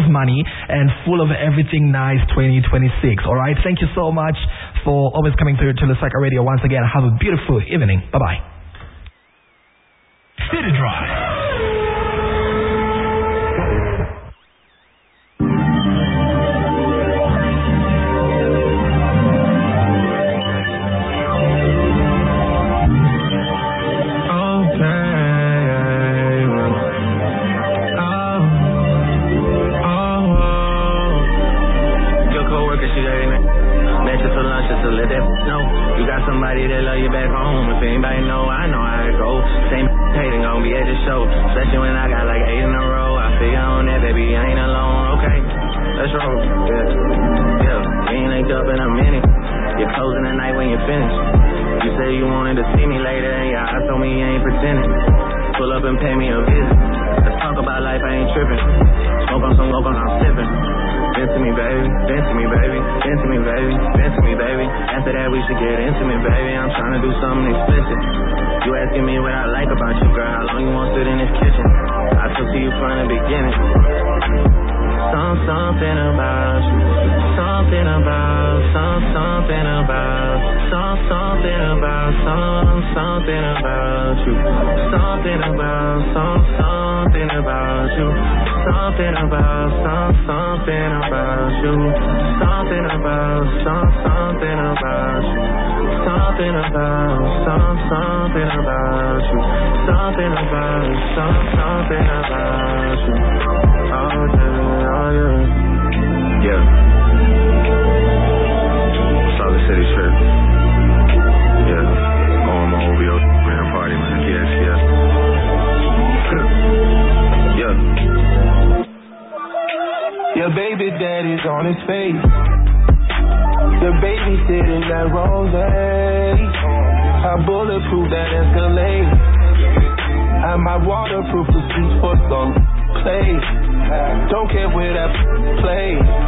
of money and full of everything nice 2026. All right, thank you so much for always coming through to Lusaka Radio once again. Have a beautiful evening. Bye-bye. City Drive. Somebody that love you back home. If anybody know, I know how it go. Same hating gon' be at the show. Especially when I got like 8 in a row. I figure on that, baby, I ain't alone. Okay, let's roll. Yeah, we ain't linked up in a minute. You're closing the night when you're finished. You say you wanted to see me later, and your eyes told me you ain't pretending. Pull up and pay me a visit. Let's talk about life, I ain't tripping. Smoke on some local, I'm sipping. Vent to me, baby, vent to me, baby, vent to me, baby, vent to me, baby. After that, we should get intimate, baby. I'm trying to do something explicit. You asking me what I like about you, girl. How long you want to sit in this kitchen? I took to you from the beginning. Something about you. Something about, something about, something about, something about you. Something about, something about you. Something about, something about you. Something about, something about you. Something about, something about you. Something about, something about you. Oh yeah. Yeah. Solid City trip. Yeah. On my OVO man party, man. Yeah. Yeah. Your baby daddy's on his face. The baby sitting that rose. I bulletproof that Escalade. And my waterproof the seats for some play. Don't care where that play.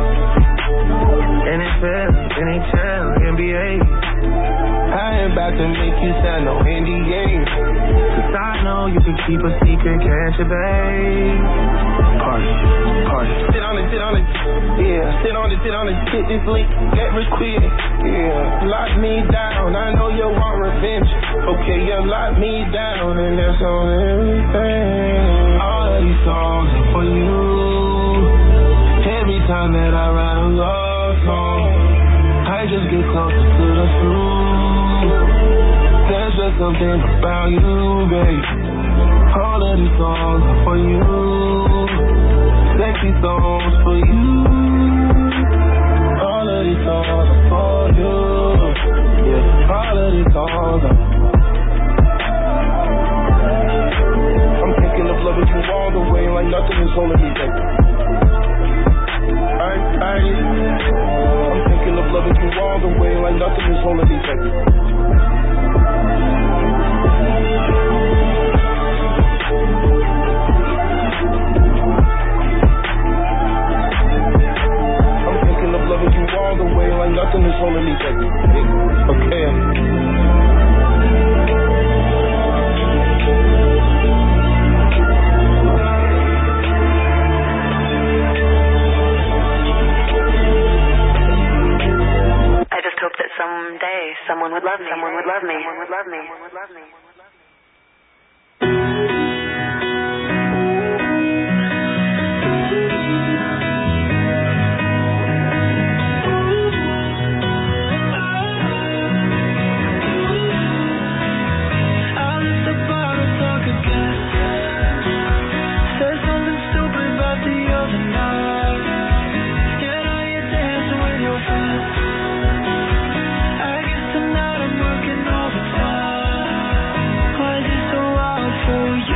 NFL, NHL, NBA. I ain't about to make you sign no NDA. Cause I know you can keep a secret, can't you, babe? Party. Sit on it. Yeah, sit on it, hit this link, get rich quick. Yeah, lock me down, I know you want revenge. Okay, you lock me down, and that's on everything. All of these songs are for you. Every time that I write a love song, I just get closer to the truth. There's just something about you, babe. All of these songs are for you. Sexy songs for you. All of these songs are for you. Yeah, all of these songs are. I'm thinking of loving you all the way, like nothing is holding me back. I'm thinking of loving you all the way, like nothing is holding me back. Loving you all the way, like nothing is holding me back. Okay. I just hope that someday someone would love me. Someone would love me. Someone would love me. Someone would love me. For you.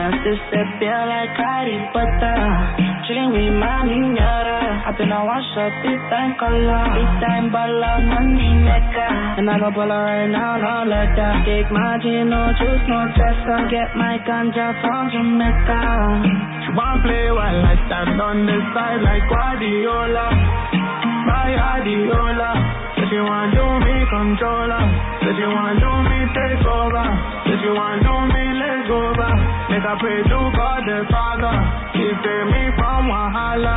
balance, this step feel like Harry Potter. Chilling with my minyara. I've been a wash up, this time color. This time baller, money maker. And I go baller right now, no letter. Take my gin, no juice, no tester. Get my ganja from Jamaica. She wanna play while I stand on the side like Guardiola. My Guardiola. Said she wanna do me controller. Said she wanna do me take over. Said she wanna do me leg over. Make her pray to God the Father. She saved me from Wahala.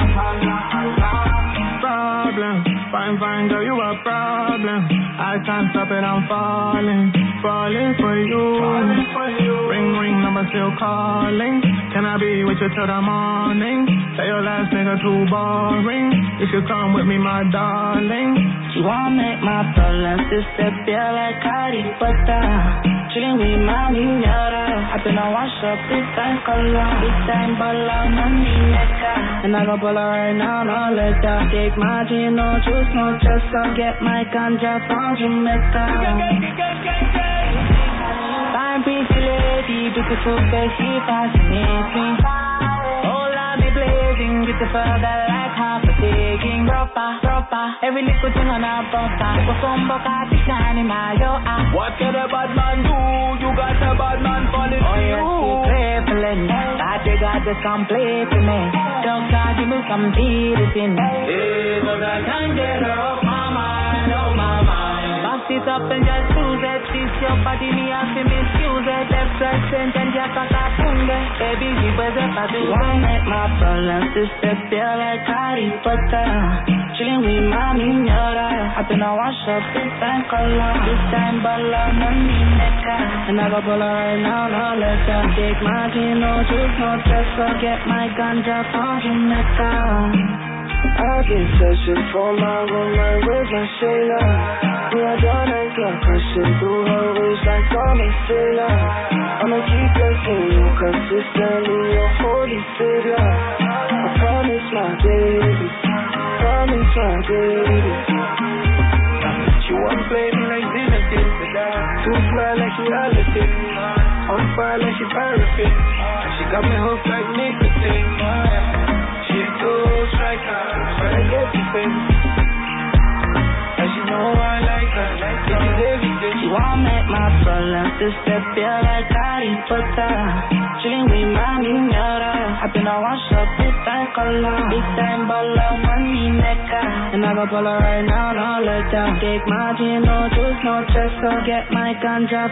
Problem, fine girl, you a problem. I can't stop it, I'm falling for you. Ring, number still calling. Can I be with you till the morning? Say your last nigga too boring. You should come with me, my darling. She wanna make my balance, this step feel like Harry Potter. Chilling with my minyara. I've been a wash up, this time color. This time baller, money maker. And I go baller right now, no letter. Take my gin, no juice, no tester. Get my ganja from Jamaica. Fine, pretty lady, beautiful face, she fascinates me. Oh, Lord, be blazing, beautiful girl like half a taking. Proper, every little thing on her bumper. For some bucket, it's shining my yo. What can a bad man do? You got a bad man falling for you. That they got this complete to me. Doctor, give me some medicine. Hey, but I can't get her off my mind, off my mind. Bust it up and just lose it. This your body, me have to misuse it. Left, right, center, and just a punga. Baby, she was a body. Wanna make my balance, this step feel like Harry Potter. Chilling with my minyara. I've been a wash up, this time color. This time baller, money maker. And I go baller right now, no letter. Take my gin, no juice, no tester. Get my ganja from Jamaica. I've been searching for my woman with my sailor. We are done and clock, crashing through her waist like Thomas Taylor. I'ma keep blessing you consistently, your holy savior. I promise my baby, promise my baby. She won't play me like Timothy. Too fly like reality. On fire like she paraffin. She got me hooked like nicotine. She's too striker, but I get the face. And she know I like her, this is everything. She wanna make my balance, this step feel like Harry Potter. Chilling with my minyara. I've been a wash up, this time color. This time baller, money maker. And I go baller right now, no letter. Take my gin, no juice, no tester. Get my ganja